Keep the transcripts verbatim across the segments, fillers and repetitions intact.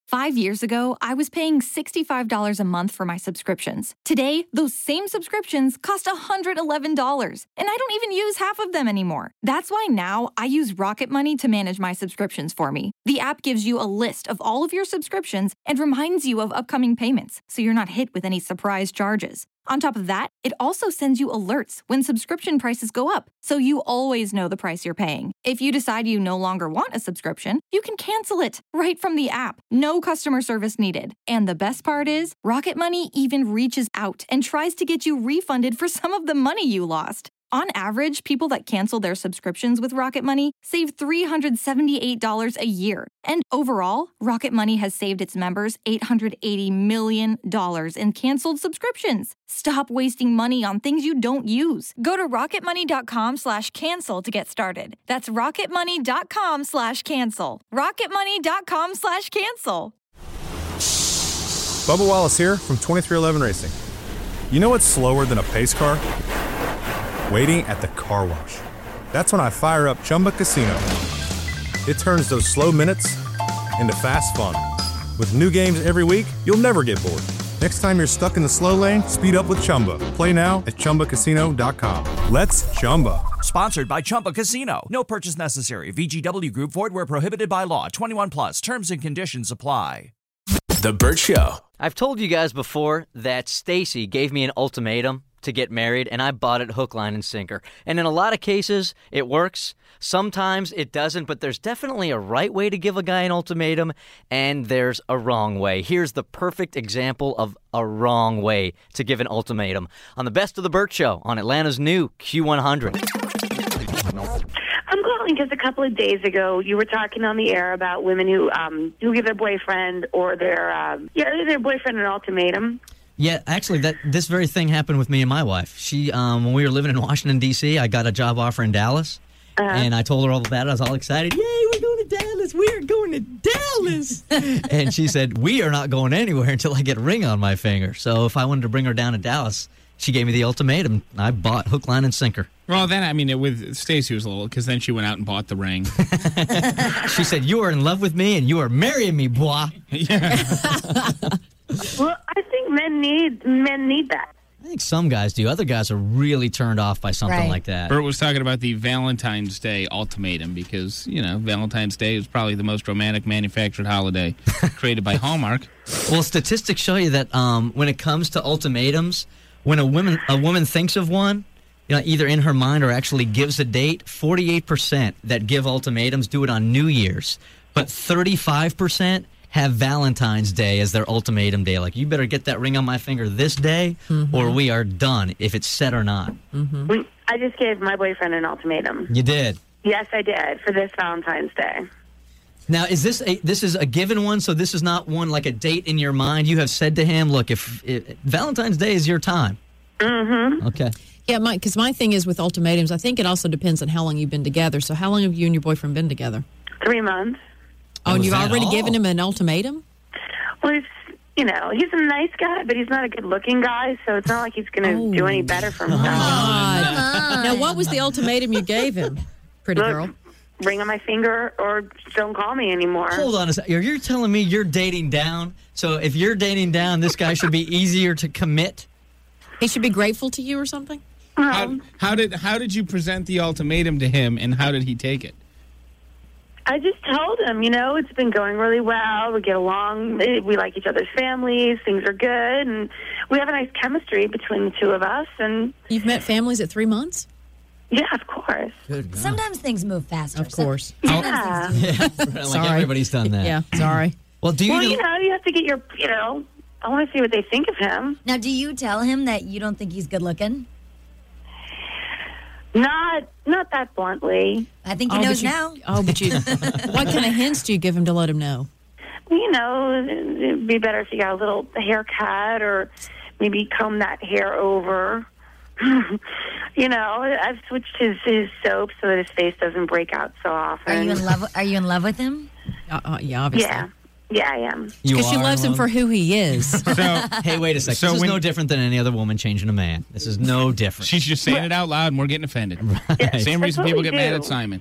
Five years ago, I was paying sixty-five dollars a month for my subscriptions. Today, those same subscriptions cost one hundred eleven dollars, and I don't even use half of them anymore. That's why now I use Rocket Money to manage my subscriptions for me. The app gives you a list of all of your subscriptions and reminds you of upcoming payments, so you're not hit with any surprise charges. On top of that, it also sends you alerts when subscription prices go up, so you always know the price you're paying. If you decide you no longer want a subscription, you can cancel it right from the app. No customer service needed. And the best part is, Rocket Money even reaches out and tries to get you refunded for some of the money you lost. On average, people that cancel their subscriptions with Rocket Money save three hundred seventy-eight dollars a year. And overall, Rocket Money has saved its members eight hundred eighty million dollars in canceled subscriptions. Stop wasting money on things you don't use. Go to rocketmoney.com slash cancel to get started. That's rocketmoney.com slash cancel. rocketmoney.com slash cancel. Bubba Wallace here from twenty-three eleven Racing. You know what's slower than a pace car? Waiting at the car wash. That's when I fire up Chumba Casino. It turns those slow minutes into fast fun. With new games every week, you'll never get bored. Next time you're stuck in the slow lane, speed up with Chumba. Play now at chumba casino dot com. Let's Chumba. Sponsored by Chumba Casino. No purchase necessary. V G W Group. Void where prohibited by law. twenty-one plus. Terms and conditions apply. The Burt Show. I've told you guys before that Stacy gave me an ultimatum to get married, and I bought it hook, line, and sinker. And in a lot of cases, it works. Sometimes it doesn't, but there's definitely a right way to give a guy an ultimatum, and there's a wrong way. Here's the perfect example of a wrong way to give an ultimatum on the Best of the Burt Show on Atlanta's new Q one hundred. I'm calling because a couple of days ago you were talking on the air about women who um, who give their boyfriend or their um, yeah their boyfriend an ultimatum. Yeah, actually, that this very thing happened with me and my wife. She, um, when we were living in Washington, D C, I got a job offer in Dallas, uh-huh. and I told her all about it. I was all excited. Yay, we're going to Dallas. We are going to Dallas. And she said, we are not going anywhere until I get a ring on my finger. So if I wanted to bring her down to Dallas, she gave me the ultimatum. I bought hook, line, and sinker. Well, then, I mean, it, with Stacey was a little, because then she went out and bought the ring. She said, you are in love with me, and you are marrying me, boy. Yeah. Well, I think men need men need that. I think some guys do. Other guys are really turned off by something Right. like that. Bert was talking about the Valentine's Day ultimatum because, you know, Valentine's Day is probably the most romantic manufactured holiday created by Hallmark. Well, statistics show you that um, when it comes to ultimatums, when a woman a woman thinks of one, you know, either in her mind or actually gives a date, forty-eight percent that give ultimatums do it on New Year's, but thirty-five percent have Valentine's Day as their ultimatum day. Like, you better get that ring on my finger this day, mm-hmm. or we are done, if it's set or not. Mm-hmm. We, I just gave my boyfriend an ultimatum. You did? Yes, I did, for this Valentine's Day. Now, is this a, this is a given one, so this is not one like a date in your mind? You have said to him, look, if, if Valentine's Day is your time. Mm-hmm. Okay. Yeah, because my, my thing is with ultimatums, I think it also depends on how long you've been together. So how long have you and your boyfriend been together? Three months. Oh, and you've already all? given him an ultimatum? Well, he's, you know, he's a nice guy, but he's not a good-looking guy, so it's not like he's going to Oh. do any better for himself. God. Now, what was the ultimatum you gave him, pretty Look, girl? ring on my finger or don't call me anymore. Hold on a second. You're telling me you're dating down? So if you're dating down, this guy should be easier to commit? He should be grateful to you or something? How, how did how did you present the ultimatum to him, and how did he take it? I just told him, you know, it's been going really well. We get along. We like each other's families. Things are good. And we have a nice chemistry between the two of us. And You've met families at three months? yeah, of course. Good God. Sometimes things move faster. Of course. Yeah. Yeah, like Sorry. everybody's done that. Yeah, sorry. Well, do you Well, know- you know, you have to get your, you know, I want to see what they think of him. Now, do you tell him that you don't think he's good looking? Not not that bluntly. I think he Oh, knows but you- now. Oh, but you, what kind of hints do you give him to let him know? You know, it'd be better if you got a little haircut or maybe comb that hair over. You know, I've switched his, his soap so that his face doesn't break out so often. Are you in love? Are you in love with him? Uh, uh, yeah, obviously. Yeah. Yeah, I am. Because she are loves him one? for who he is. So, Hey, wait a second. So this is when- no different than any other woman changing a man. This is no different. she's just saying it out loud, and we're getting offended. Yeah, Same that's reason what people we get mad do. at Simon.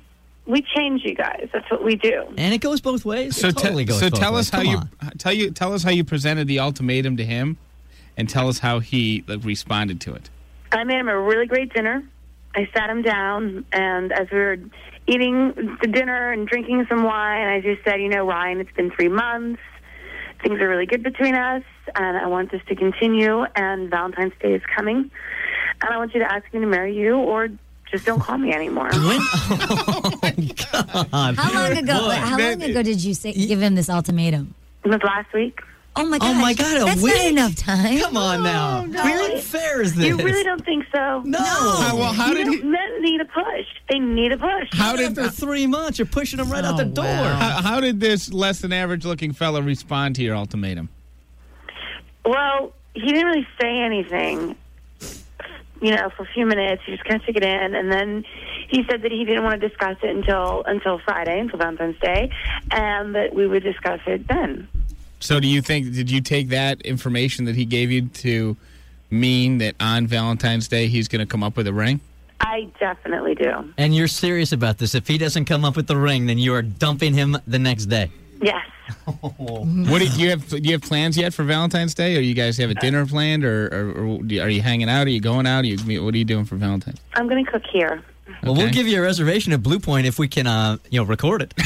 we change you guys. That's what we do. And it goes both ways. So, it totally te- goes so both tell ways. us how Come you on. tell you tell us how you presented the ultimatum to him, and tell us how he like, responded to it. I made him a really great dinner. I sat him down, and as we were eating the dinner and drinking some wine, I just said, you know, Ryan, it's been three months. Things are really good between us, and I want this to continue, and Valentine's Day is coming, and I want you to ask me to marry you, or just don't call me anymore. When? Oh, God. How long ago? Boy, how long ago did you say, give him this ultimatum? It was last week. Oh my god! Oh my God, a That's week? not enough time. Come on now. Where unfair is this? You really don't think so? No. Uh, well, how you did know, he? men need a push. They need a push. How did After three months, you're pushing them right out the Oh, door. wow. how, how did this less than average looking fella respond to your ultimatum? Well, he didn't really say anything, you know, for a few minutes. He just kind of took it in, and then he said that he didn't want to discuss it until until Friday, until Valentine's Day, and that we would discuss it then. So, do you think did you take that information that he gave you to mean that on Valentine's Day he's going to come up with a ring? I definitely do. And you're serious about this. If he doesn't come up with the ring, then you are dumping him the next day. Yes. What did you have? Do you have plans yet for Valentine's Day? Or you guys have a dinner planned, or, or, or are you hanging out? Are you going out? Are you, what are you doing for Valentine's? I'm going to cook here. Well, Okay. we'll give you a reservation at Blue Point if we can, uh, you know, record it.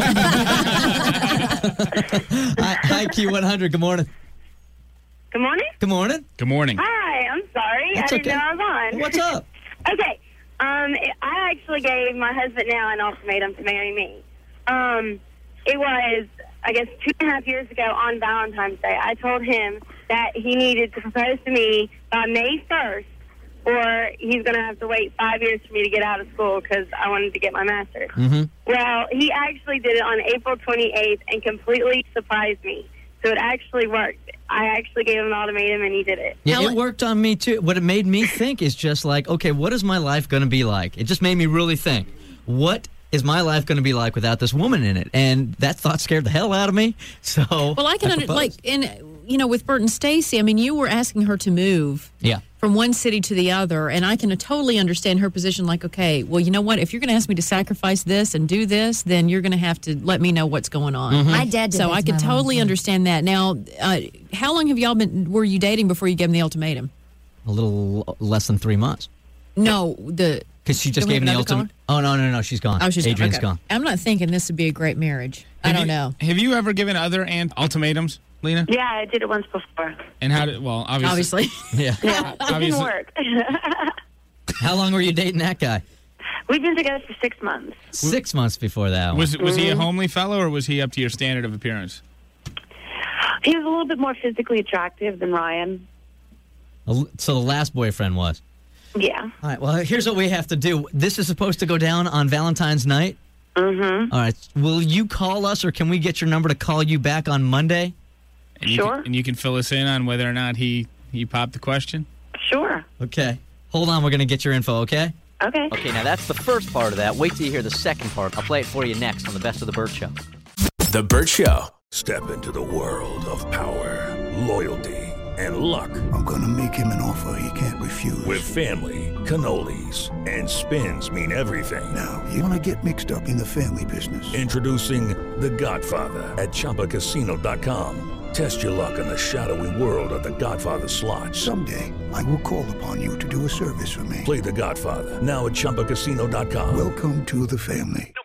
Hi, hi, Q one hundred. Good morning. Good morning. Good morning. Good morning. Hi, I'm sorry. That's I didn't okay. know I was on. What's up? Okay. Um, I actually gave my husband now an ultimatum to marry me. Um, it was, I guess, two and a half years ago on Valentine's Day. I told him that he needed to propose to me by May first, or he's going to have to wait five years for me to get out of school because I wanted to get my master's. Mm-hmm. Well, he actually did it on April twenty-eighth and completely surprised me. So it actually worked. I actually gave him an ultimatum, and he did it. Yeah, it worked on me, too. What it made me think is just like, okay, what is my life going to be like? It just made me really think, what is my life going to be like without this woman in it? And that thought scared the hell out of me. So, Well, I can I under, like, proposed. and you know, with Bert and Stacy, I mean, you were asking her to move Yeah. from one city to the other, and I can totally understand her position. Like, okay, well, you know what? If you're going to ask me to sacrifice this and do this, then you're going to have to let me know what's going on. Mm-hmm. My dad did So that I to could my mom, totally too. understand that. Now, uh, how long have y'all been? Were you dating before you gave him the ultimatum? A little less than three months. No, the Because she just Do we gave me have the another ultimate. Oh, no, no, no. She's gone. oh, she's Adrian's okay. gone. I'm not thinking this would be a great marriage. I Have don't you- know. Have you ever given other ant- ultimatums, Lena? Yeah, I did it once before. And how did? Well, obviously. Obviously. Yeah. Yeah, it didn't Obviously. work. How long were you dating that guy? We've been together for six months. Six months before that one. Was was he a homely fellow, or was he up to your standard of appearance? He was a little bit more physically attractive than Ryan. So the last boyfriend was. Yeah. All right, well, here's what we have to do. This is supposed to go down on Valentine's night. Mm-hmm. All right. Will you call us, or can we get your number to call you back on Monday? And you Sure. Can, and you can fill us in on whether or not he, he popped the question? Sure. Okay. Hold on. We're going to get your info, okay? Okay. Okay, now that's the first part of that. Wait till you hear the second part. I'll play it for you next on the Best of the Burt Show. The Burt Show. Step into the world of power, loyalty, and luck. I'm going to make him an offer he can't refuse. With family, cannolis, and spins mean everything. Now, you want to get mixed up in the family business. Introducing The Godfather at Chumba Casino dot com. Test your luck in the shadowy world of The Godfather slot. Someday, I will call upon you to do a service for me. Play The Godfather now at Chumba Casino dot com. Welcome to the family.